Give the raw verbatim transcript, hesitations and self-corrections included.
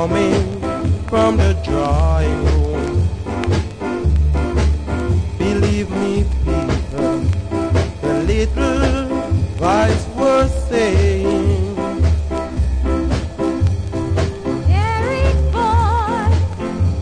coming from the drawing room. Believe me, people, the little voice